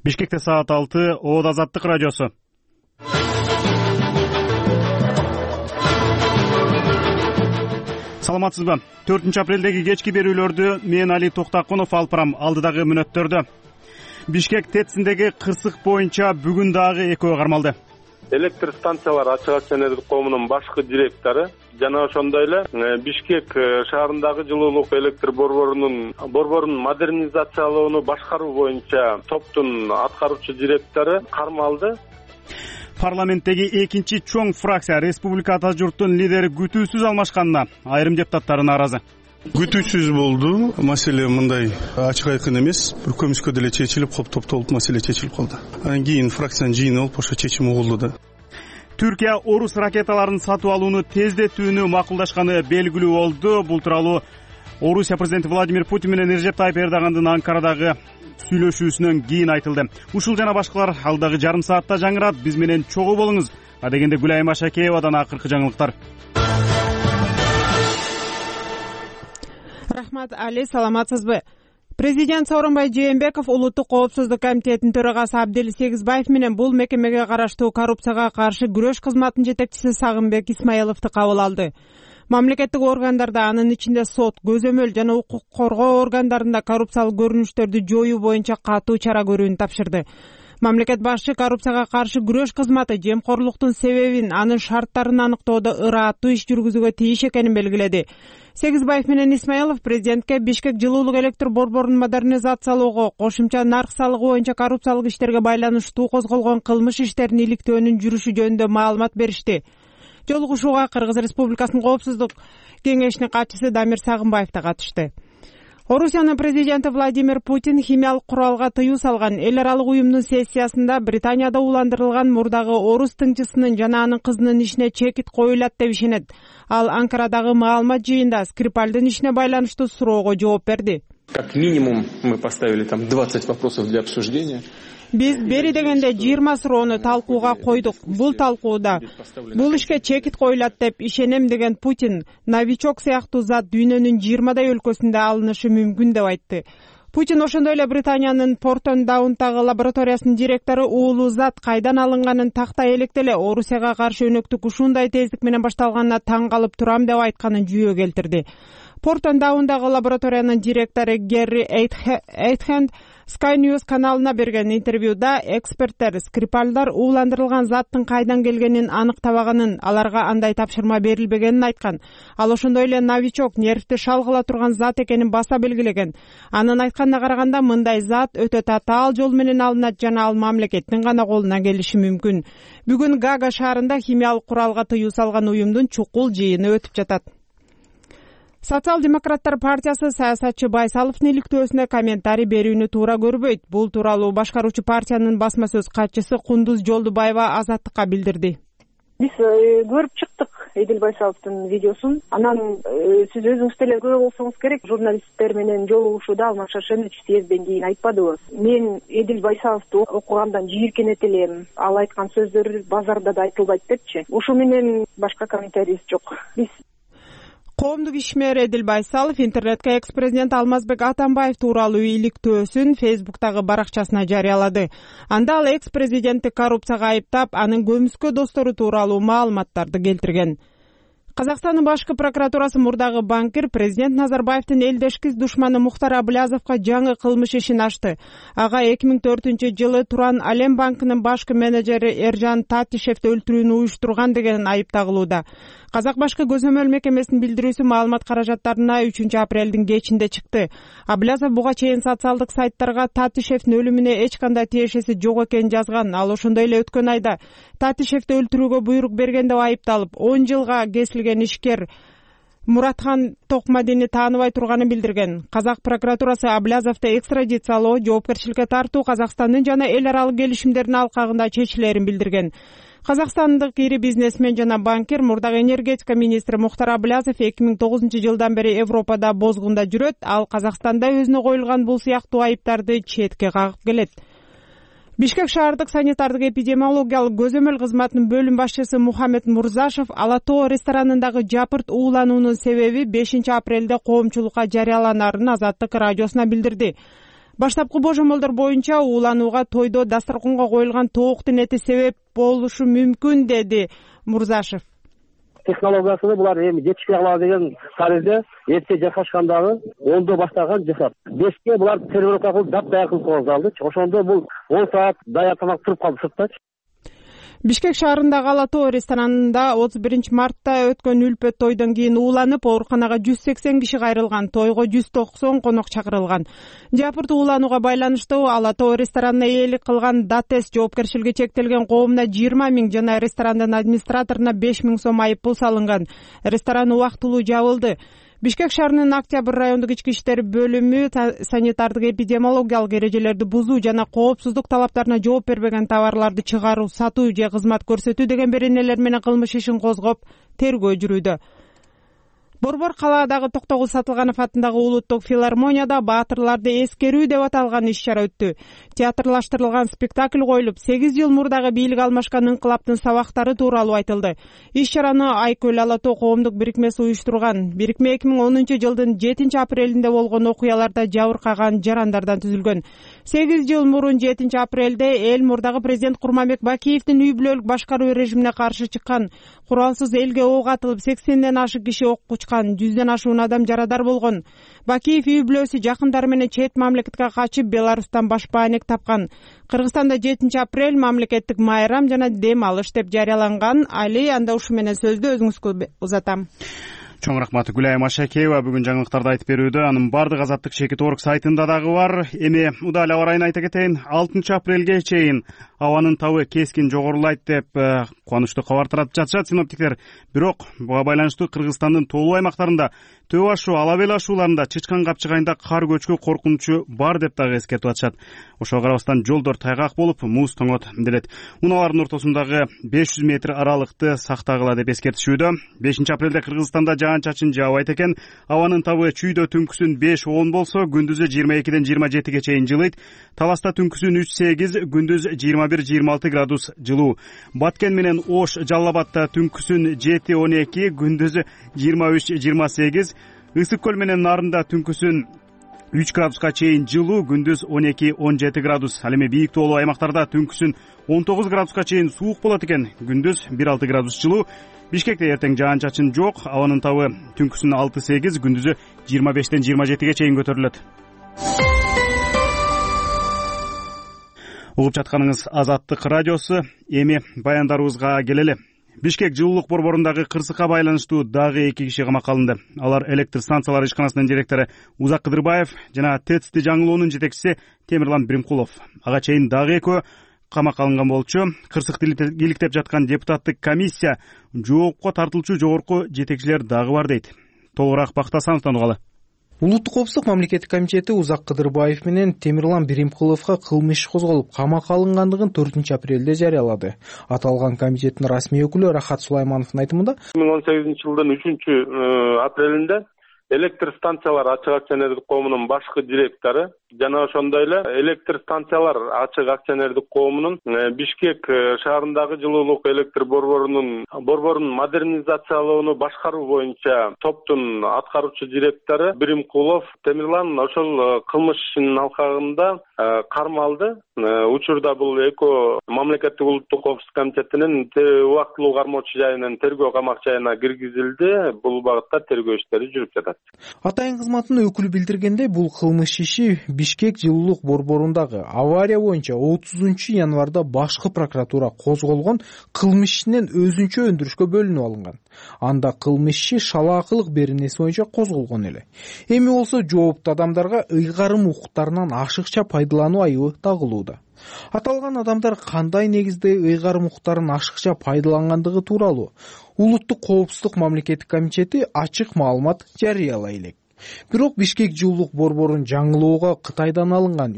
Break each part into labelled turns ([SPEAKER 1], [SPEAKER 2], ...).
[SPEAKER 1] Бишкекте саат 6, Оот Азаттык радиосу. Саламатсызбы? 4 апрелдеги кечки берүүлөрдү мен Али Токтакунов алып барам. Алдыдагы мүнөттөрдө Бишкек ТЭЦиндеги кырсык боюнча бүгүн дагы экөө кармалды.
[SPEAKER 2] Электр станциялар ачык акционердик коомунун башкы директору жана ошондой эле Бишкек шаарындагы жылуулук электр борборунун модернизациялоону башкаруу боюнча топтун аткаруучу директору кармалды.
[SPEAKER 1] Парламенттеги экинчи чоң фракция Республика Ата журттун лидери күтүүсүз алмашканына айрым депутаттар нааразы.
[SPEAKER 3] Күтүүсүз болду. Маселе мындай ачык айкын эмес. Бир көмүскө деле чечилип, топтолуп маселе чечилип калды. Анан кийин фракциянын жыйыны болуп ошо чечим угулду да.
[SPEAKER 1] Түркия орус ракеталарын сатып алууну тездетүүнү макулдашканы белгилүү болду. Бул тууралуу Орусия президенти Владимир Путин менен Режеп Тайип Эрдогандын Анкарадагы сүйлөшүүсүнөн кийин айтылды. Ушул жана башкалар алдагы жарым саатта жаңырат. Биз менен чогуу болуңуз. Адегенде Гүлайым Ашакеевадан акыркы жаңылыктар.
[SPEAKER 4] Рахмат, Али, саламатсызбы? Президент Сооронбай Жээнбеков Улуттук коопсуздук комитетинин төрагасы Абдел Сегизбаев менен бул мекемеге караштуу коррупцияга каршы күрөш кызматынын жетекчиси Сагынбек Исмаиловду кабыл алды. Мамлекеттик органдарда, анын ичинде сот, көзөмөл жана укук коргоо органдарында коррупциялык көрүнүштөрдү жоюу боюнча катуу чара көрүүнү тапшырды. Мамлекет башчы коррупцияга каршы күрөш кызматы жемкорлуктун себебин, анын шарттарын аныктоодо ырааттуу иш жүргүзүүгө тийиш экенин белгиледи. Сегизбаев менен Исмаилов президентке Бишкек жылуулук электр борборунун модернизациялоого, кошумча нарк салыгы боюнча коррупциялык иштерге байланыштуу козголгон кылмыш иштерин иликтөөнүн жүрүшү жөнүндө маалымат беришти. Жолугушууга Кыргыз Республикасынын коопсуздук кеңешинин катчысы Дамир Сагынбаев да катышты. Орусиянын президенти Владимир Путин химиялык куралга тыюу салган эл аралык уюмдун сессиясында Британияда уландырылган мурдагы орус тыңчысынын жана анын кызынын ишине чекит коюлат деп ишенет. Ал Анкарадагы маалымат жыйында Скрипальдын ишине байланыштуу суроого жооп берди.
[SPEAKER 5] Как минимум мы поставили там 20 вопросов для обсуждения.
[SPEAKER 4] Биз бери дегенде 20 суроону талкууга койдук. Бул талкууда бул ишке чекит коюлат деп ишенем деген Путин новичок сыяктуу зат дүйнөнүн 20дай өлкөсүндө алынышы мүмкүн деп айтты. Путин ошондой эле Британиянын Портон-Даунтагы лабораториясынын директору уулу зат кайдан алынганын тактай электе эле Орусияга каршы өнөктүк ушундай тездик менен башталганына таң калып турам деп айтканын жүйө келтирди. Портон-Даундагы лабораториянын директору Герри Эйтхенд Sky News каналына берген интервьюда эксперттер Скрипальдар ууландырылган заттын кайдан келгенин аныктабаганын, аларга андай тапшырма берилбегенин айткан. Ал ошондой эле новичок нервти шалгыла турган зат экенин баса белгилеген. Анын айтканына караганда мындай зат өтө татаал жол менен алынат жана ал мамлекеттин гана колуна келиши мүмкүн. Бүгүн Гага шаарында химиялык куралга тыюу салган уюмдун чукул жыйыны өтүп жатат. Социал-демократтар партиясы саясатчы Байсаловдун иликтөөсүнө комментарий берүүнү туура көрбөйт. Бул тууралуу башкаруучу партиянын басма сөз катчысы Кундуз Жолдубаева Азаттыкка билдирди.
[SPEAKER 6] Биз көрүп чыктык Эдил Байсаловдун видеосун. Анан сиз өзүңүз деле көрүп болсоңуз керек, журналисттер менен жолугушууда Алмаз Шаршенович съездден кийин айтпадыбы? Мен Эдил Байсаловду окугандан жийиркенет элем. Ал айткан сөздөр базарда да айтылбайт депчи. Ушу менен башка комментарий жок. Биз
[SPEAKER 4] Коомдук ишмер Эдил Байсалов интернетке экс-президент Алмазбек Атамбаев тууралуу иликтөөсүн Фейсбуктагы баракчасына жарыялады. Анда ал экс-президентти коррупцияга айыптап, анын көмүскө достору тууралуу маалыматтарды келтирген. Казакстандын башкы прокуратурасы мурдагы банкир президент Назарбаевдин элдешкис душманы Мухтар Аблязовго жаңы кылмыш ишин ачты. Ага 2004-жылы Туран Алем банкынын башкы менеджери Эржан Татишевди өлтүрүүнү уюштурган деген айып тагылууда. Казак башкы көзөмөл мекемесинин билдирүүсү маалымат каражаттарына 3-апрелдин кечинде чыкты. Аблязов буга чейин социалдык сайттарга Татишевдин өлүмүнө эч кандай тиешеси жок экенин жазган. Ал ошондой эле өткөн айда Татишевди өлтүрүүгө буйрук берген деп айыпталып, 10 жылга кесилген ишкер Муратхан Токмадини тааныбай турганын билдирген. Казак прокуратурасы Аблязовду экстрадициялоо, жоопкерчиликке тартуу Казакстандын жана эл аралык келишимдердин алкагында чечилерин билдирген. Казакстандык ири бизнесмен жана банкир мурдагы энергетика министри Мухтар Аблязов 2009-жылдан бери Европада бозгунда жүрөт. Ал Казакстанда өзүнө коюлган бул сыяктуу айыптарды четке кагып келет. Бишкек шаардык санитардык эпидемиологиялык көзөмөл кызматынын бөлүм башчысы Мухаммед Мурзашев Ала Тоо ресторанындагы жапырт уулануунун себеби 5 апрелде коомчулукка жарыяланарын Азаттык радиосуна билдирди. Баштапкы божомолдор боюнча ууланууга тойдо дасторконго коюлган тооктун эти себеп болушу мүмкүн, деди Мурзашев.
[SPEAKER 7] Технологиясы булар эми жетишпей калат деген таризде эрте жашашкандагы 10до баштаган жашап. 5ке булар тренировка кылып дап-даяр кылып коюлду. Ошондо бул 10 саат даяр тамак туруп калды сыртта.
[SPEAKER 4] Бишкек шаарындагы Ала Тоо ресторанында 31 мартта өткөн үлпөт тойдон кийин ууланып, ооруканага 180 киши кайрылган. Тойго 190 конок чакырылган. Жапыртуу ууланууга байланыштуу Ала Тоо ресторанына ээлик кылган Датес жоопкерчилиги чектелген коомуна 20 миң жана ресторандын администраторуна 5 миң сом айыппул салынган. Ресторан убактылуу жабылды. Бишкек шаарынын Октябрь райондук ички иштер бөлүмү санитардык эпидемиологиялык эрежелерди бузуу жана коопсуздук талаптарына жооп бербеген товарларды чыгаруу, сатуу же кызмат көрсөтүү деген беренелер менен кылмыш ишин козгоп тергөө жүрүүдө. Борбор калаадагы Токтогул Сатылганов атындагы улуттук филармонияда баатырларды эскерүү деп аталган иш-чара өттү. Театрлаштырылган спектакль коюлуп, 8 жыл мурдагы бийлик алмашкан инкылаптын сабактары тууралуу айтылды. Иш-чараны Айкөл Ала Тоо коомдук бирикмеси уюштурган. Бирикме 2010 жылдын 7 апрелинде болгон окуяларда жабыркаган жарандардан түзүлгөн. 8 жыл мурун 7 апрелде эл мурдагы президент Курманбек Бакиевдин үй бүлөлүк башкаруу режимине каршы чыккан. Куралсыз элге ок атылып, 80ден ашык киши ок кучкан, 100ден ашуун адам жарадар болгон. Бакиев үй бүлөсү жакындары менен чет мамлекетке качып, Беларустан башпаанек тапкан. Кыргызстанда 7 апрель мамлекеттик майрам жана дем алыш деп жарыяланган. Али, анда ушу менен сөздү өзүңүзгө узатам.
[SPEAKER 1] Чоң рахмат Гүлайым Ашакеева бүгүн жаңылыктарды айтып берүүдө. Анын бардык Азаттык Чекит Орг сайтында дагы бар. Эми удал аба ырайын айта кетейин. 6 апрелге чейин абанын табы кескин жогорулайт деп кубанычтуу кабар таратып жатышат синоптиктер. Бирок буга байланыштуу Кыргызстандын тоолуу аймактарында Төө ашуу, ала бел ашууларында чычкан капчыгайында кар көчкү коркунучу бар деп дагы эскертип атышат. Ошого карабастан жолдор тайгак болуп, муз тоңот делет. Унаалардын ортосундагы 500 метр аралыкты сактагыла деп эскертишүүдө. 5 апрелде Кыргызстанда жаан-чачын жаабайт экен. Абанын табы чүйдө түнкүсүн 5-10 болсо, күндүзү 22ден 27ге чейин жылыйт. Таласта түнкүсүн 3-8, күндүз 21-26 градус жылуу. Баткен менен Ош, Жалал Абадта түнкүсүн 7-12, күндүзү 23-28. Ысык көл менен Нарында түнкүсүн 3 градуска чейин жылуу, күндүз 12-17 градус. Ал эми бийик тоолуу аймактарда түнкүсүн 19 градуска чейин суук болот экен, күндүз 1-6 градус жылуу. Бишкекте эртең жаан-чачын жок, абанын табы түнкүсүн 6-8, күндүзү 25ден 27ге чейин көтөрүлөт. Угуп жатканыңыз Азаттык радиосу. Эми баяндарыбызга келели. Бишкек жылуулук борборундагы кырсыкка байланыштуу дагы 2 киши камакка алынды. Алар электр станциялары ишканасынын директору Узак Кыдырбаев жана ТЭЦти жаңылоонун жетекчиси Темирлан Биримкулов. Ага чейин дагы экөө камакка алынган болчу. Кырсыкты иликтеп жаткан депутаттык комиссия жоопко тартылчу жогорку жетекчилер дагы бар дейт. Толугураак Бактасановдон угалы.
[SPEAKER 8] Улуттук коопсуздук мамлекеттик комитети Узак Кыдырбаев менен Темирлан Биримкуловго кылмыш иш козголуп, камакка алынгандыгын 4 апрелде жарыялады. Аталган комитеттин расмий өкүлү Рахат Сулаймановдун айтымында
[SPEAKER 2] 2018 жылдын 3 апрелинде электр станциялар ачык акционердик коомунун башкы директору жана ошондой эле электр станциялар ачык акционердик коомунун Бишкек шаарындагы жылуулук электр борборунун модернизациялоону башкаруу боюнча топтун аткаруучу директору Биримкулов Темирлан ошол кылмыш ишинин алкагында кармалды. Учурда бул экөө мамлекеттик улуттук коопсуздук комитетинин убактылуу кармоочу жайынан тергөө камак жайына киргизилди. Бул багытта тергөө иштери жүрүп жатат.
[SPEAKER 8] Атайын кызматынын өкүлү билдиргендей, бул кылмыш иши Бишкек жылуулук борборундагы авария боюнча 30 январда башкы прокуратура козголгон кылмыш ишинен өзүнчө өндүрүшкө бөлүнүп алынган. Анда кылмыш иши шалаакылык беренеси боюнча козголгон эле. Эми болсо жооптуу адамдарга ыйгарым укуктарынан ашыкча пайдалануу айыбы тагылууда. Аталган адамдар кандай негизде ыйгарым укуктарын ашыкча пайдалангандыгы тууралуу Улуттук коопсуздук мамлекеттик комитети ачык маалымат жарыялай элек. Бирок Бишкек жылуулук борборун жаңылоого Кытайдан алынган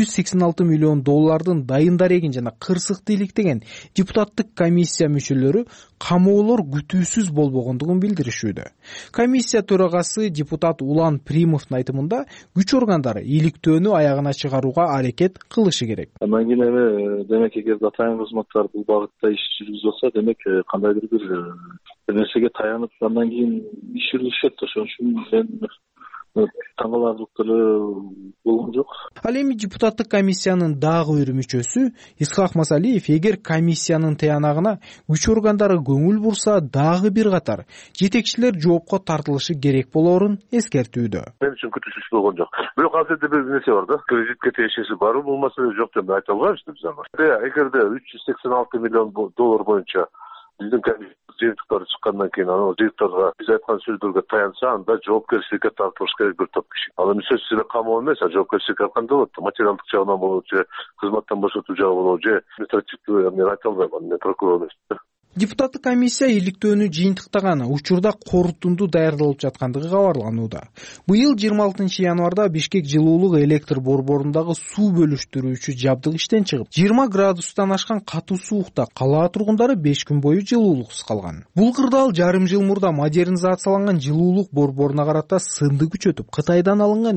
[SPEAKER 8] 386 миллион доллардын дайын дарегин жана кырсыкты иликтеген депутаттык комиссия мүчөлөрү камоолор күтүүсүз болбогондугун билдиришүүдө. Комиссия төрагасы депутат Улан Примовдун айтымында күч органдары иликтөөнү аягына чыгарууга аракет кылышы керек.
[SPEAKER 9] Андан кийин эми демек эгерде атайын кызматтар бул багытта иш жүргүзүп атса, демек кандайдыр бир нерсеге таянып андан кийин иш жүргүзүшөт. Ошон үчүн мен таң каларлык деле болгон жок.
[SPEAKER 8] Ал эми депутаттык комиссиянын дагы бир мүчөсү Исхак Масалиев эгер комиссиянын тыянагына күч органдары көңүл бурса дагы бир катар жетекчилер жоопко тартылышы керек болоорун эскертүүдө.
[SPEAKER 10] Мен үчүн күтүүсүз болгон жок. Бирок азыр бир нерсе бар да. Кредитке тиешеси бар, бул маселе жок деп айта албайбыз биз аны. Эгерде 386 миллион доллар боюнча биздин жыйынтыктары чыккандан кийин анын жыйынтыктарга биз айткан сөздөргө таянса, анда жоопкерчиликке тартылыш керек бир топ киши. Ал эми сөзсүз эле камоо эмес, жоопкерчиликке кандай болот? Материалдык жагынан болобу же кызматтан бошотуу жагы болобу же административдүү, мен айта албайм, мен прокурор эмесмин.
[SPEAKER 8] Депутаттык комиссия иликтөөнү жыйынтыктаган учурда корутунду даярдалып жаткандыгы кабарланууда. Быйыл 26 январда Бишкек жылуулук электр борборундагы суу бөлүштүрүүчү жабдык иштен чыгып, 20 градустан ашкан катуу суукта кала тургундары 5 күн бою жылуулуксуз калган. Бул кырдаал жарым жыл мурда модернизацияланган жылуулук борборуна карата сынды күчөтүп, Кытайдан алынган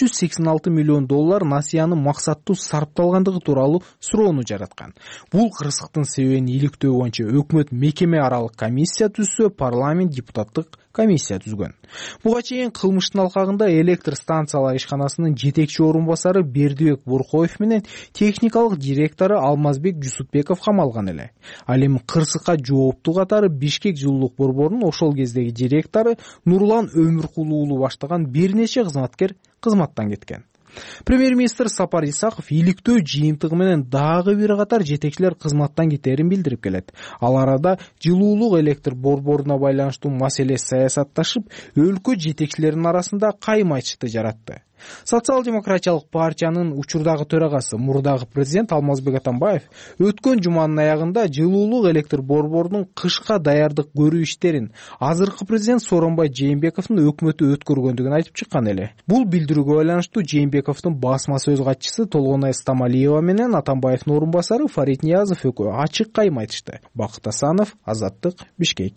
[SPEAKER 8] 386 миллион доллар насыянын максаттуу сарпталгандыгы тууралуу суроону жараткан. Бул кырсыктын себебин иликтөө боюнча өкмөт мекеме аралык комиссия түзсө, парламент депутаттык комиссия түзгөн. Буга чейин кылмыштын алкагында электр станциялар ишканасынын жетекчи орун басары Бердибек Буркоев менен техникалык директору Алмазбек Жусупбеков камалган эле. Ал эми кырсыкка жооптуу катары Бишкек жылуулук борборунун ошол кездеги директору Нурлан Өмүркулуу уулу баштаган бир нече кызматкер кызматтан кеткен. Премьер-министр Сапар Исаков иликтөө жыйынтыгы менен дагы бир катар жетекчилер кызматтан кетерин билдирип келет. Ал арада жылуулук электр борборуна байланыштуу маселе саясатташып, өлкө жетекчилеринин арасында кайым айтышты жаратты. Социал-демократиялык партиянын учурдагы төрагасы, мурдагы президент Алмазбек Атамбаев өткөн жуманын аягында жылуулук электр борборунун кышка даярдык көрүү иштерин азыркы президент Сооронбай Жээнбековдун өкмөтү өткөргөндүгүн айтып чыккан эле. Бул билдирүүгө байланыштуу Жээнбековдун басма сөз катчысы Толгонай Стамалиева менен Атамбаевдин орун басары Фарид Ниязов экөө ачык кайым айтышты. Бакыт Асанов, Азаттык, Бишкек.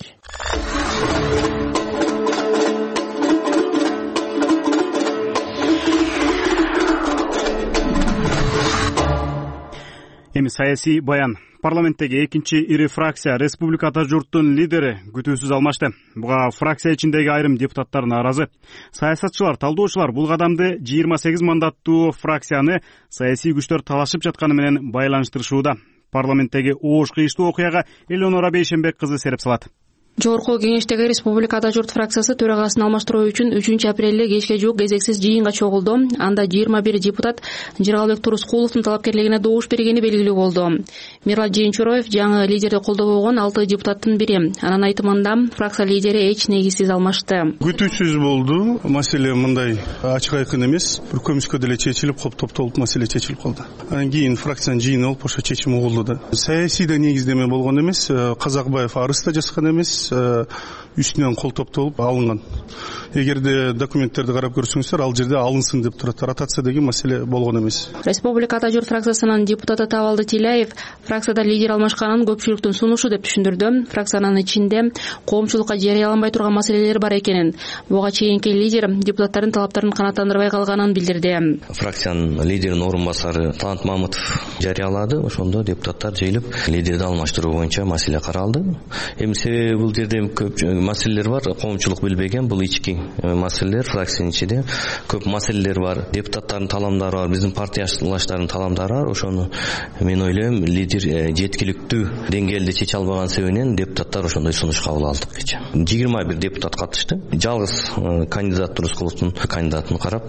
[SPEAKER 1] Эми саясий баян. Парламенттеги экинчи ири фракция Республика Ата журттун лидери күтүүсүз алмашты. Буга фракция ичиндеги айрым депутаттар нааразы. Саясатчылар, талдоочулар бул кадамды 28 мандаттуу фракцияны саясий күчтөр талашып жатканы менен байланыштырышууда. Парламенттеги оош кыйыштуу окуяга Элеонора Бейшенбек кызы сереп салат.
[SPEAKER 11] Жогорку кеңештеги Республика Ата журт фракциясы төрагасын алмаштыруу үчүн 3 апрелде кечке жуук кезексиз жыйынга чогулду. Анда 21 депутат Жыргалбек Турускуловдун талапкерлигине добуш бергени белгилүү болду. Мират Жыйынчуроев жаңы лидерди колдобогон 6 депутаттын бири. Анын айтымында фракция лидери эч негизсиз алмашты.
[SPEAKER 3] Күтүүсүз болду. Маселе мындай ачык айкын эмес. Бир көмүскө деле чечилип, топтолуп маселе чечилип калды. Анан кийин фракциянын жыйыны болуп ошо чечим угулду да. Саясийда негиздеме болгон эмес, Казакбаев арыз да жазган эмес, үстүнөн кол топтолуп алынган. Эгерде документтерди карап көрсөңүздөр, ал жерде алынсын деп турат. Ротация деген маселе болгон эмес.
[SPEAKER 11] Республика Ата журт фракциясынын депутаты Табалды Тилаев фракцияда лидер алмашканын көпчүлүктүн сунушу деп түшүндүрдү. Фракциянын ичинде коомчулукка жарыяланбай турган маселелер бар экенин, буга чейинки лидер депутаттардын талаптарын канааттандырбай калганын билдирди.
[SPEAKER 12] Фракциянын лидеринин орун басары Талант Мамытов жарыялады. Ошондо депутаттар жыйылып лидерди алмаштыруу боюнча маселе каралды. Эми себеби бул жерде көп маселелер бар, коомчулук билбеген, бул ички маселелер, фракциянын ичинде көп маселелер бар, депутаттардын таламдары бар, биздин партиялаштардын таламдары бар. Ошону мен ойлойм, лидер жеткиликтүү деңгээлде чече албаган себебинен депутаттар ошондой сунуш кабыл алдык. 21 депутат катышты. Жалгыз кандидат Турускуловдун кандидатын карап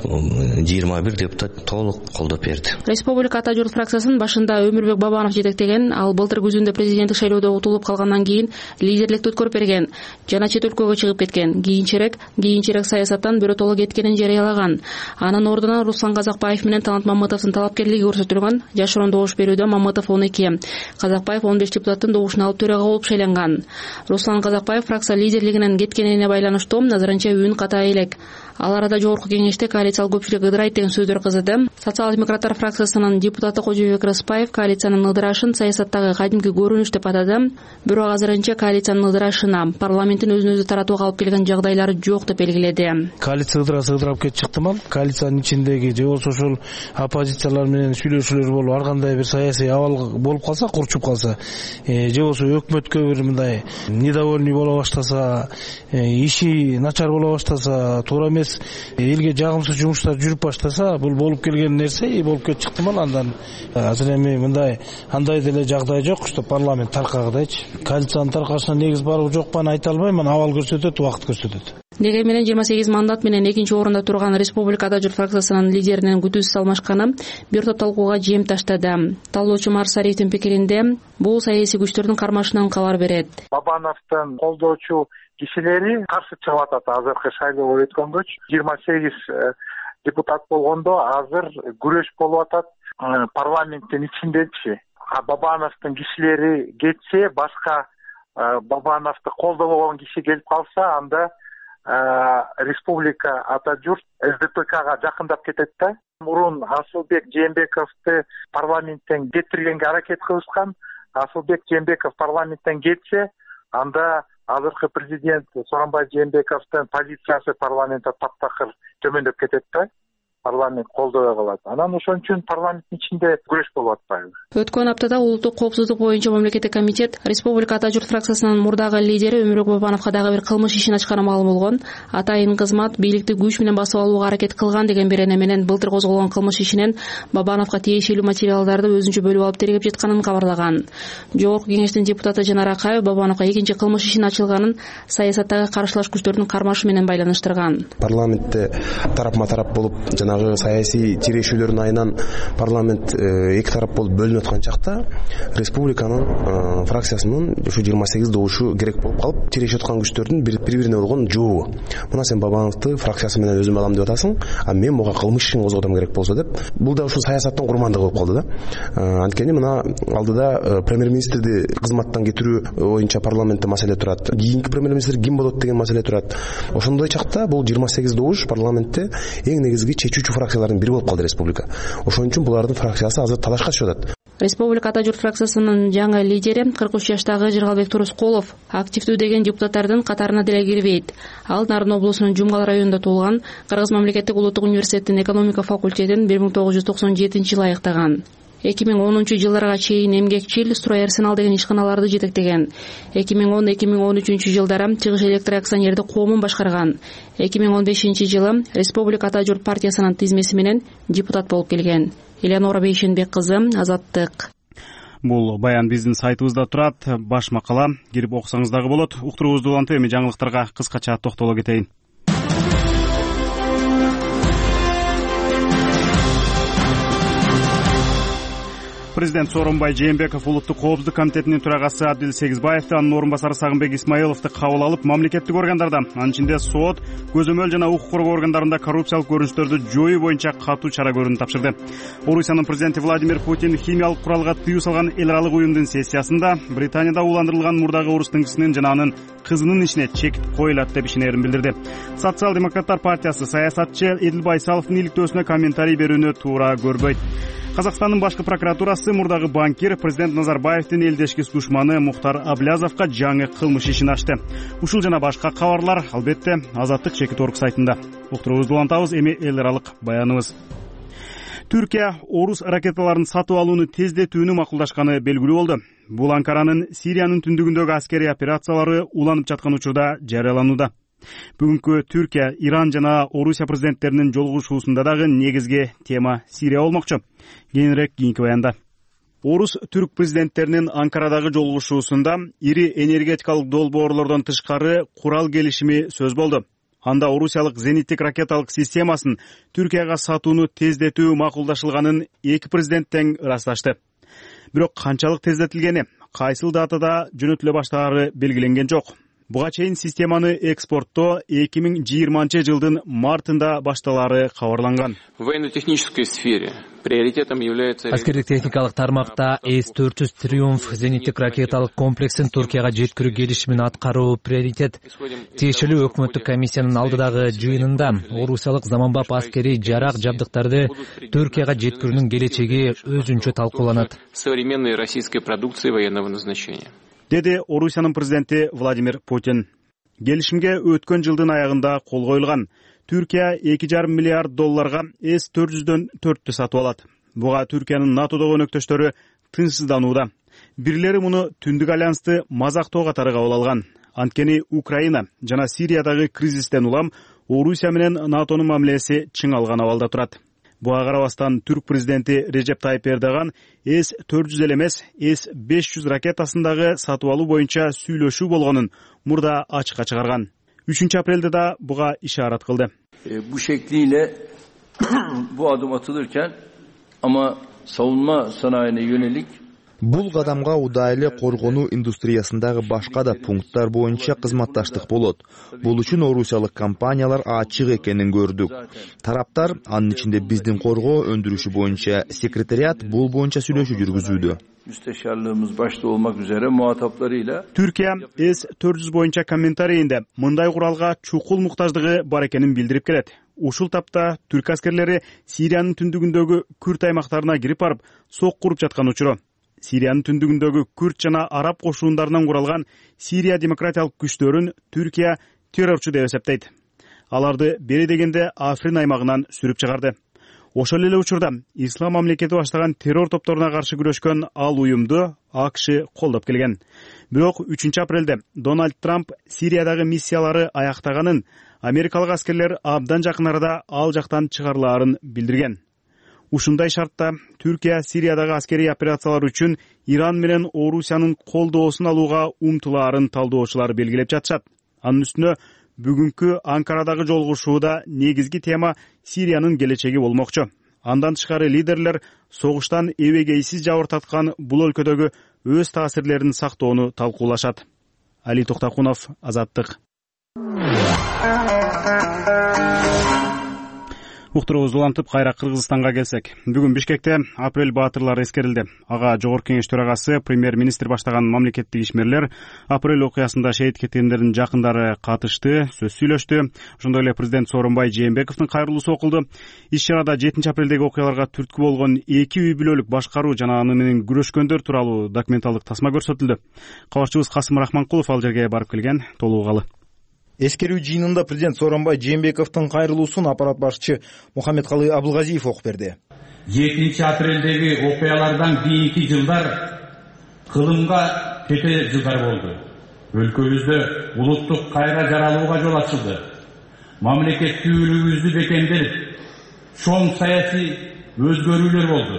[SPEAKER 12] 21 депутат толук колдоп берди.
[SPEAKER 11] Республика Ата журт фракциясынын башында Өмүрбек Бабанов жетектеген, ал былтыр күзүндө президенттик шайлоодо утулуп калгандан кийин лидерликти өткөрүп берген жана чет өлкөгө чыгып кеткен. Кийинчерээк саясаттан биротоло кеткенин жарыялаган. Анын ордуна Руслан Казакбаев менен Талант Мамытовдун талапкерлиги көрсөтүлгөн. Жашыруун добуш берүүдө Мамытов 12, Казакбаев 15 депутаттын добушун алып төрага болуп шайланган. Руслан Казакбаев фракция лидерлигинен кеткенине байланыштуу назарынча үн ката элек. Ал арада жогорку кеңеште коалициялык көпчүлүк ыдырайт деген сөздөр кызды. Социал-демократтар фракциясынын депутаты Кожобек Рыспаев коалициянын ыдырашын саясаттагы кадимки көрүнүш деп атады. Бирок азырынча коалициянын ыдырашына парламенттин өзүн-өзү таратууга алып келген жагдайлары жок деп белгиледи.
[SPEAKER 13] Коалиция ыдырап кетип чыктыман. Коалициянын ичиндеги же болбосо ошол оппозициялар менен сүйлөшүүлөр болуп, ар кандай бир саясий абал болуп калса, курчуп калса, же болбосо өкмөткө бир мындай недовольный боло баштаса, иши начар боло баштаса, туура эмес эмес элге жагымсыз жумуштар жүрүп баштаса, бул болуп келген нерсе болуп кетип чыктыман. Андан азыр эми мындай андай деле жагдай жок, что парламент таркагыдайчы. Коалициянын таркашына негиз барбы жокпу аны айта албайм, абал көрсөтөт, убакыт көрсөтөт.
[SPEAKER 11] Деге менен 28 мандат менен экинчи орунда турган Республикада жүр фракциясынын лидеринин күтүүсүз алмашканы бир топ талкууга жем таштады. Талоочу Марсариевдин пикиринде бул саясий күчтөрдүн кармашынан кабар берет.
[SPEAKER 14] Бабановдун колдоочу кишилери каршы чыгып атат азыркы шайлоо өткөнгөчү. 28 депутат болгондо азыр күрөш болуп атат парламенттин ичиндечи. Бабановдун кишилери кетсе, башка Бабановду колдобогон киши келип калса, анда Республика Ата журт СДПКга жакындап кетет да. Мурун Асылбек Жээнбековду парламенттен кетиргенге аракет кылышкан. Асылбек Жээнбеков парламенттен кетсе, анда азыркы президент Сооронбай Жээнбековдун позициясы парламентте таптакыр төмөндөп кетет да. Парламент колдобой калат. Анан ошон үчүн парламенттин ичинде күрөш болуп атпайбы?
[SPEAKER 11] Өткөн аптада улуттук коопсуздук боюнча мамлекеттик комитет Республика Ата журт фракциясынын мурдагы лидери Өмүрбек Бабановго дагы бир кылмыш ишин ачканы маалым болгон. Атайын кызмат бийликти күч менен басып алууга аракет кылган деген берене менен былтыр козголгон кылмыш ишинен Бабановго тиешелүү материалдарды өзүнчө бөлүп алып тергеп жатканын кабарлаган. Жогорку кеңештин депутаты Жанар Акаев Бабановго экинчи кылмыш ишин ачылганын саясаттагы каршылаш күчтөрдүн кармашы менен байланыштырган.
[SPEAKER 15] Парламентте тарапма тарап болуп саясий тирешүүлөрдүн айынан парламент эки тарап болуп бөлүнүп аткан чакта республиканын фракциясынын ушу 28 добушу керек болуп калып, тирешип аткан күчтөрдүн бири-бирине болгон жообу. Мына сен Бабановду фракциясы менен өзүм алам деп атасың, а мен буга кылмыш ишин козготом керек болсо деп. Бул да ушул саясаттын курмандыгы болуп калды да. Анткени мына алдыда премьер-министрди кызматтан кетирүү боюнча парламентте маселе турат. Кийинки премьер-министр ким болот деген маселе турат. Ошондой чакта бул 28 добуш парламентте эң негизги чечүүчү фракциялардын бири болуп калды республика. Ошон үчүн булардын фракциясы азыр талашка чыгып атат.
[SPEAKER 11] Республика Ата журт фракциясынын жаңы лидери 43 жаштагы Жыргалбек Турускулов активдүү деген депутаттардын катарына деле кирбейт. Ал Нарын облусунун Жумгал районунда туулган, Кыргыз мамлекеттик улуттук университетинин экономика факультетин 1997-жылы аяктаган. 2010-жылдарга чейин эмгекчил Стройарсенал деген ишканаларды жетектеген. 2010-2013 жылдары Чыгыш электр акционерди коомун башкарган. 2015-жылы Республика Ата журт партиясынын тизмеси менен депутат болуп келген. Элеонора Бейшенбек кызы, Азаттык.
[SPEAKER 1] Бул баян биздин сайтыбызда турат. Баш макала кирип окусаңыз дагы болот. Уктуруубузду улантып, эми жаңылыктарга кыскача токтоло кетейин. Президент Сооронбай Жээнбеков улуттук коопсуздук комитетинин төрагасы Абдил Сегизбаевди, анын орун басары Сагынбек Исмаиловду кабыл алып, мамлекеттик органдарда, анын ичинде сот, көзөмөл жана укук коргоо органдарында коррупциялык көрүнүштөрдү жоюу боюнча катуу чара көрүүнү тапшырды. Орусиянын президенти Владимир Путин химиялык куралга тыюу салган эл аралык уюмдун сессиясында Британияда уландырылган мурдагы орус тыңчысынын жана анын кызынын ишине чек коюлат деп ишенерин билдирди. Социал-демократтар партиясы саясатчы Эдил Байсаловдун иликтөөсүнө комментарий берүүнү туура көрбөйт. Казакстандын башкы прокуратурасы мурдагы банкир президент Назарбаевдин элдешкис душманы Мухтар Аблязовго жаңы кылмыш ишин ачты. Ушул жана башка кабарлар албетте Азаттык Чекит.орг сайтында. Уктуруубузду улантабыз, эми эл аралык баяныбыз. Түркия орус ракеталарын сатып алууну тездетүүнү макулдашканы белгилүү болду. Бул Анкаранын Сириянын түндүгүндөгү аскерий операциялары уланып жаткан учурда жарыяланууда. Бүгүнкү Түркия, Иран жана Орусия президенттеринин жолугушуусунда дагы негизги тема Сирия болмокчу. Кийинирээк кийинки баянда. Орус түрк президенттеринин Анкарадагы жолугушуусунда ири энергетикалык долбоорлордон тышкары курал келишими сөз болду. Анда орусиялык зениттик ракеталык системасын Түркияга сатууну тездетүү макулдашылганын эки президент тең ырасташты. Бирок канчалык тездетилгени, кайсыл датада жөнөтүлө баштаары белгиленген жок. Буга чейин системаны экспорттоо 2020-жылдын мартында башталаары кабарланган.
[SPEAKER 5] В военно-технической сфере приоритетом является...
[SPEAKER 16] Аскердик техникалык тармакта С-400 Триумф зениттик ракеталык комплексин Түркияга жеткирүү келишимин аткаруу приоритет. Тиешелүү өкмөттүк комиссиянын алдыдагы жыйынында орусиялык заманбап аскерий жарак жабдыктарды Түркияга жеткирүүнүн келечеги өзүнчө талкууланат.
[SPEAKER 5] Современной российской продукции военного назначения.
[SPEAKER 1] Деди Орусиянын президенти Владимир Путин. Келишимге өткөн жылдын аягында кол коюлган. Түркия $2,5 миллиард С-400-дөн 4-тү сатып алат. Буга Түркиянын НАТОдогу өнөктөштөрү тынчсызданууда. Бирлери муну Түндүк альянсты мазактоо катары кабыл алган. Анткени Украина жана Сириядагы кризистен улам Орусия менен НАТОнун мамилеси чыңалган абалда турат. Буга карабастан түрк президенти Режеп Тайып Эрдоган С-400 эмес С-500 ракетасындагы сатып алуу боюнча сүйлөшүү болгонун мурда ачыкка чыгарган. 3 апрелде да буга ишарат кылды.
[SPEAKER 17] Bu şekliyle bu adım atılırken ama savunma sanayine yönelik
[SPEAKER 18] Бул кадамга удайлы коргонуу индустриясындагы башка да пункттар боюнча кызматташтык болот. Бул үчүн орусиялык компаниялар ачык экенин көрдүк. Тараптар, анын ичинде биздин коргоо өндүрүшү боюнча секретариат бул боюнча сүйлөшүү жүргүзүүдө.
[SPEAKER 17] Müsteşarlığımız başta olmak üzere muhataplarıyla
[SPEAKER 1] Türkiye С-400 боюнча комментарийинде мындай куралга чукул муктаждыгы бар экенин билдирип келет. Ушул тапта түрк аскерлери Сириянын түндүгүндөгү Күрт аймактарына кирип барып сок куруп жаткан учуру. Сириянын түндүгүндөгү Күрт жана араб кошундарынан куралган Сирия демократиялык күчтөрүн Түркия террорчу деп эсептейт. Аларды бери дегенде Африн аймагынан сүрүп чыгарды. Ошол эле учурда Ислам мамлекети баштаган террор топторуна каршы күрөшкөн ал уюмду АКШ колдоп келген. Бирок 3 апрелде Дональд Трамп Сириядагы миссиялары аяктаганын, америкалык аскерлер абдан жакын арада ал жактан чыгарылаарын билдирген. Ушундай шартта Түркия Сириядагы аскерий операциялар үчүн Иран менен Орусиянын колдоосун алууга умтулаарын талдоочулар белгилеп жатышат. Анын үстүнө бүгүнкү Анкарадагы жолугушууда негизги тема Сириянын келечеги болмокчу. Андан тышкары лидерлер согуштан эбегейсиз жабыр таткан бул өлкөдөгү өз таасирлерин сактоону талкуулашат. Али Токтакунов, Азаттык. Уктуруубузду улантып кайра Кыргызстанга келсек, бүгүн Бишкекте апрель баатырлары эскерилди. Ага Жогорку Кеңеш төрагасы, премьер-министр баштаган мамлекеттик ишмерлер апрель окуясында шейит кеткендердин жакындары катышты, сөз сүйлөштү. Ошондой эле президент Сооронбай Жээнбековдун кайрылуусу окулду. Иш-чарада 7 апрелдеги окуяларга түрткү болгон 2 үй бүлөлүк башкаруу жана аны менен күрөшкөндөр тууралуу документалдык тасма көрсөтүлдү. Кабарчыбыз Касым Рахманкулов ал жерге барып келген, толугу.
[SPEAKER 8] Эскерүү жыйынында президент Сооронбай Жээнбековдун кайрылуусун аппарат башчы Мухаммедкалый Абылгазиев окуп берди.
[SPEAKER 19] 7 апрелдеги окуялардан кийинки жылдар кылымга кете жылдар болду. Өлкөбүздө улуттук кайра жаралууга жол ачылды. Мамлекеттүүлүгүбүздү бекемдеп, чоң саясий өзгөрүүлөр болду.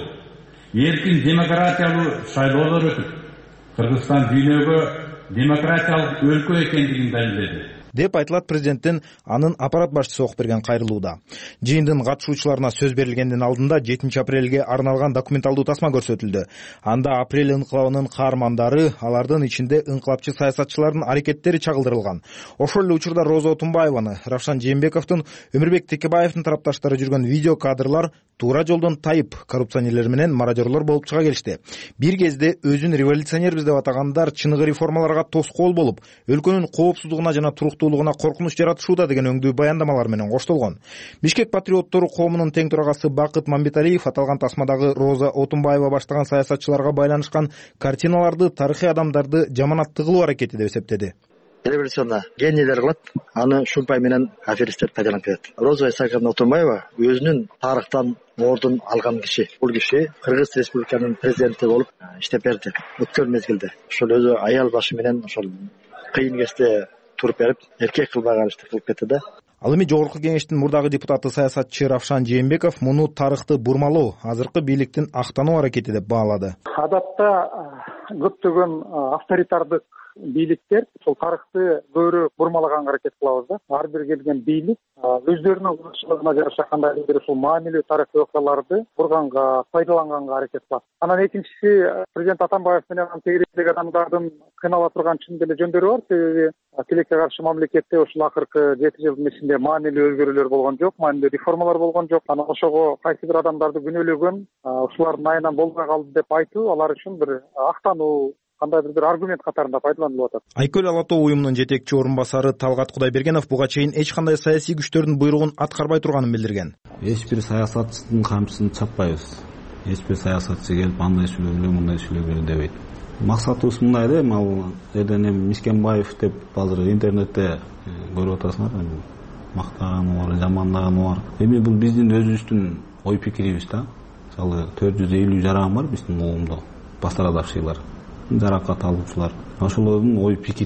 [SPEAKER 19] Эркин демократиялуу шайлоолор өтүп, Кыргызстан дүйнөгө демократиялык өлкө экендигин далилдеди
[SPEAKER 8] деп айтылат президенттин анын аппарат башчысы окуп берген кайрылууда. Жыйындын катышуучуларына сөз берилгендин алдында 7 апрелге арналган документалдуу тасма көрсөтүлдү. Анда апрель инкылабынын каармандары, алардын ичинде инкылапчы саясатчылардын аракеттери чагылдырылган. Ошол эле учурда Роза Отунбаеваны, Равшан Жээнбековдун, Өмүрбек Текебаевдин тарапташтары жүргөн видео кадрлар туура жолдон тайып коррупционерлер менен мародёрлор болуп чыга келишти. Бир кезде өзүн революционербиз деп атагандар чыныгы реформаларга тоскоол болуп, өлкөнүн коопсуздугуна жана туруктуулугуна коркунуч жаратышууда деген өңдүү баяндамалар менен коштолгон. Бишкек патриоттору коомунун тең төрагасы Бакыт Мамбеталиев аталган тасмадагы Роза Отунбаева баштаган саясатчыларга байланышкан картиналарды, тарыхый адамдарды жаманатты кылуу аракети деп эсептеди.
[SPEAKER 20] Революционда генийлер кылат, аны шумпай менен аферисттер пайдаланып келет. Роза Исаковна Отунбаева өзүнүн тарыхтан ордун алган киши. Бул киши Кыргыз Республиканын президенти болуп иштеп берди өткөн мезгилде. Ошол өзү аял башы менен ошол кыйын кезде туруп берип, эркек кылбаган ишти кылып кетти да.
[SPEAKER 8] Ал эми Жогорку Кеңештин мурдагы депутаты саясатчы Равшан Жээнбеков муну тарыхты бурмалоо, азыркы бийликтин актануу аракети деп баалады.
[SPEAKER 14] Адатта көптөгөн авторитардык бийликтер ошол тарыхты көбүрөөк бурмалаганга аракет кылабыз да. Ар бир келген бийлик өздөрүнүн ыкчылыгына жараша кандайдыр ошол маанилүү тарыхый окуяларды бурганга, пайдаланганга аракет кылат. Анан экинчиси президент Атамбаев менен тегеректеги адамдардын кыйнала турган чын деле жөндөрү бар. Себеби тилекке каршы мамлекетте ушул акыркы 7 жылдын ичинде маанилүү өзгөрүүлөр болгон жок, маанилүү реформалар болгон жок. Анан ошого кайсы бир адамдарды күнөөлөгөн, ушулардын айынан болбой калды деп айтуу алар үчүн бир актануу, кандайдыр бир аргумент катарында пайдаланылып атат.
[SPEAKER 8] Айкөл Алатоо уюмунун жетекчи орун басары Талгат Кудайбергенов буга чейин эч кандай саясий күчтөрдүн буйругун аткарбай турганын билдирген.
[SPEAKER 21] Эч бир саясатчынын камчысын чаппайбыз. Эч бир саясатчы келип андай сүйлөгүлө, мындай сүйлөгүлө дебейт. Максатыбыз мындай да, ал жерден Мишкенбаев деп азыр интернетте көрүп атасыңар, мактаганы бар, жамандаганы бар. Эми бул биздин өзүбүздүн ой пикирибиз да. Мисалы 450 жаран бар биздин уюмда, пострадавшийлар, жаракат алуучулар. Ошолордун ой пикири.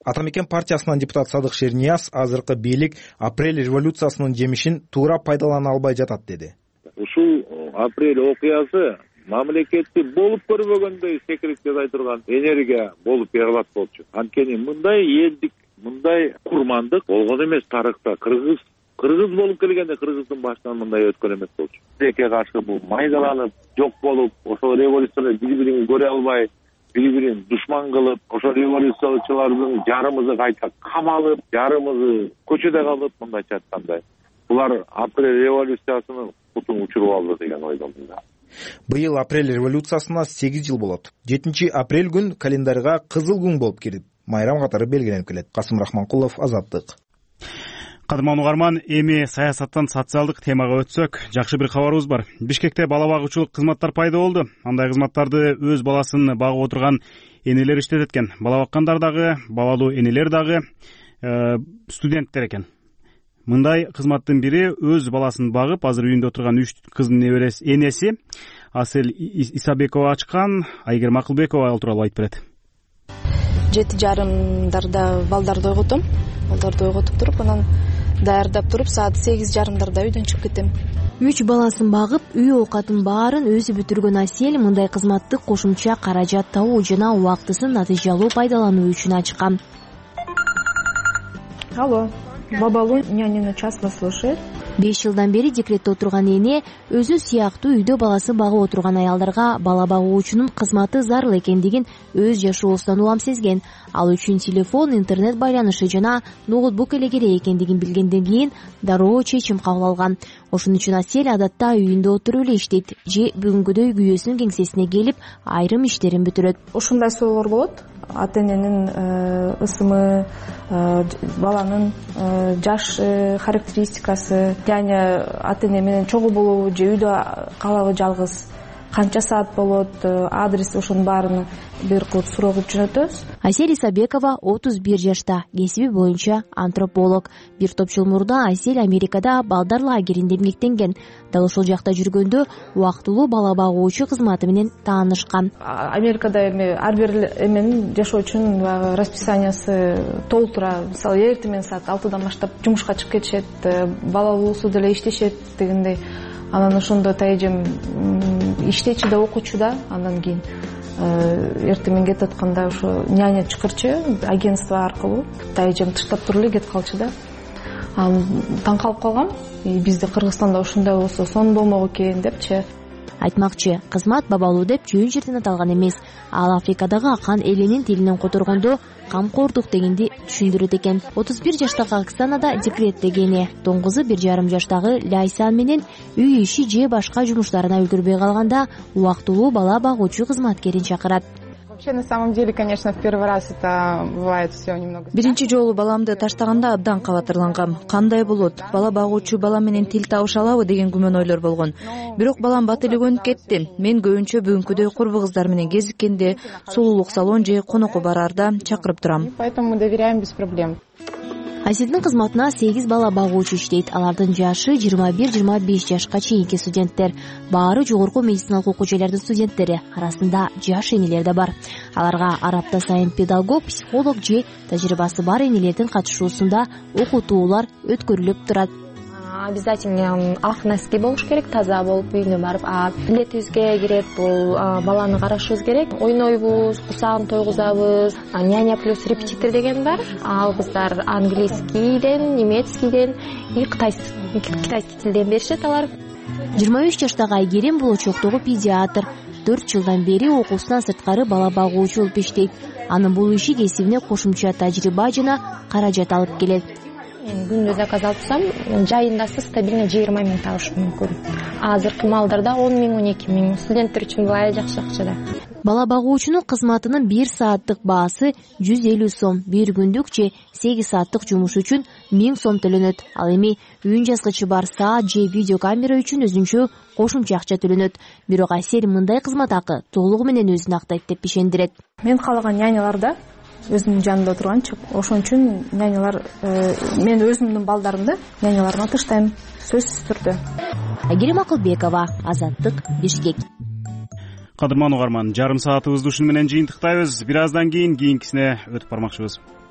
[SPEAKER 8] Ата мекен партиясынан депутат Садык Шернияз азыркы бийлик апрель революциясынын жемишин туура пайдалана албай жатат деди.
[SPEAKER 6] Ушул апрель окуясы мамлекетти болуп көрбөгөндөй секириктей турган энергия болуп эгилат болчу. Анткени мындай элдик, мындай курмандык болгон эмес тарыхта. Кыргыз болуп келгенде Кыргыздын башынан мындай өткөн эмес болчу. Тилекке каршы бул майдаланып, жок болуп, ошол революциялар бири-бирин көрө албай, бири-бирин душман кылып, ошол революциялычылардын жарымызы кайта камалып, жарымызы көчөдө калып, мындайча айтканда. Булар апрель революциясынын кутун учуруп алды деген ойдомун.
[SPEAKER 8] Быйыл апрель революциясына 8 жыл болот. 7 апрель күн календарга кызыл күн болуп кирип, майрам катары белгиленип келет. Касым Рахманкулов, Азаттык.
[SPEAKER 1] Кадырман угарман, эми саясаттан социалдык темага өтсөк, жакшы бир кабарыбыз бар. Бишкекте бала багуучулук кызматтар пайда болду. Андай кызматтарды өз баласын багып отурган энелер иштетет экен. Бала баккандар дагы, балалуу энелер дагы студенттер экен. Мындай кызматтын бири өз баласын багып, азыр үйүндө отурган 3 кыздын энеси Асель Исабекова ачкан. Айгерим Акылбекова ал тууралуу айтып берет.
[SPEAKER 22] 7:30 балдарды ойготом. Балдарды ойготуп туруп, анан даярдап туруп, саат 8:30 үйдөн чыгып кетем.
[SPEAKER 23] 3 баласын багып, үй оокатын баарын өзү бүтүргөн Асель мындай кызматты кошумча каражат табуу жана убактысын натыйжалуу пайдалануу үчүн ачкан.
[SPEAKER 22] Алло, бабалуу нянина частно слушает.
[SPEAKER 23] 5 жылдан бери декретте отурган эне өзү сыяктуу үйдө баласы багып отурган аялдарга бала багуучунун кызматы зарыл экендигин өз жашоосунан улам сезген. Ал үчүн телефон, интернет байланышы жана ноутбук эле керек экендигин билгенден кийин дароо чечим кабыл алган. Ошон үчүн Асель адатта үйүндө отуруп эле иштейт же бүгүнкүдөй күйөөсүнүн кеңсесине келип айрым иштерин бүтүрөт.
[SPEAKER 22] Ушундай суроолор болот. Ата эненин ысымы, баланын жаш характеристикасы, яны ата эне менен чогуу болобу же үйдө калабы жалгыз, канча саат болот, адрес, ошонун баарын бир кылып суроо кылып жөнөтөбүз.
[SPEAKER 23] Асель Исабекова 31 жашта, кесиби боюнча антрополог. Бир топ жыл мурда Асель Америкада балдар лагеринде эмгектенген. Дал ошол жакта жүргөндө убактылуу бала багуучу кызматы менен таанышкан.
[SPEAKER 22] Америкада ар бир эменин жашоо үчүн расписаниясы толтура. Мисалы, эртең саат 6-дан баштап жумушка чыгып кетишет, балалуусу деле иштешет дегендей. Анан ошондо тайжем иштечи да, окуучу да. Андан кийин эртең кетип атканда ошо няня чакырчу агентство аркылуу тайжем тыштап туруп эле кетип калчу да. Таң калып калгам. Бизде Кыргызстанда ушундай болсо сон болмок экен депчи.
[SPEAKER 23] Айтмакчы, кызмат бабалуу деп жөн жерден аталган эмес. Ал Африкадагы акан элинин тилинен которгондо камкордук дегенди түшүндүрөт экен. 31 жаштагы Оксанада декреттеги, тоңгузу 1,5 жаштагы Ляйсан менен үй иши же башка жумуштарына үлгүрбөй калганда убактылуу бала багуучу кызматкерин чакырат.
[SPEAKER 22] Вообще, на самом деле, конечно, в первый раз это бывает все немного.
[SPEAKER 24] Биринчи жолу баламды таштаганда абдан кабатырлангам. Кандай болот? Бала багуучу бала менен тил табыша алабы деген күмөн ойлор болгон. Бирок балам бат эле көнүп кетти. Мен көбүнчө бүгүнкүдөй курбу кыздар менен кезиккенде, сулуулук салон же конокко барарда чакырып турам.
[SPEAKER 22] Поэтому мы доверяем без проблем.
[SPEAKER 23] Аселдин кызматына 8 бала багуучу иштейт. Алардын жашы 21-25 жашка чейинки студенттер. Баары жогорку медициналык окуу жайлардын студенттери. Арасында жаш энелер да бар. Аларга апта сайын педагог, психолог же тажрыйбасы бар энелердин катышуусунда окутуулар өткөрүлүп турат.
[SPEAKER 22] Обязательно ак носки болуш керек, таза болуп үйүнө барып, билетибизге кирет, бул баланы карашыбыз керек. Ойнойбуз, кусагын тойгузабыз. Няня плюс репетитор деген бар. Ал кыздар английскийден, немецкийден, китайский тилден беришет алар.
[SPEAKER 23] 23 жаштагы Айгерим болочоктогу педиатр. 4 жылдан бери окуусунан сырткары бала багуучу болуп иштейт. Анын бул иши кесибине кошумча тажрыйба жана каражат алып келет.
[SPEAKER 22] Мен күндө заказ алсам, жайындасы стабильно 20 миң табышым мүмкүн. Азыркы малдарда 10 миң, 12 миң. Студенттер үчүн былай жакшы акчада.
[SPEAKER 23] Бала багуучунун кызматынын 1 сааттык баасы 150 сом, 1 күндүк же 8 сааттык жумуш үчүн 1000 сом төлөнөт. Ал эми үйүн жазгычы бар саат же видеокамера үчүн өзүнчө кошумча акча төлөнөт. Бирок Асель мындай кызмат акы толугу менен өзүн актайт деп ишендирет.
[SPEAKER 22] Мен каалаган няняларда өзүмдүн жанымда отурганчы, ошон үчүн нянялар, мен өзүмдүн балдарымды няняларыма таштайм, сөзсүз түрдө.
[SPEAKER 23] Айгерим Акылбекова, Азаттык, Бишкек.
[SPEAKER 1] Кадырман угарман, жарым саатыбызды ушуну менен жыйынтыктайбыз. Бир аздан кийин кийинкисине өтүп бармакчыбыз.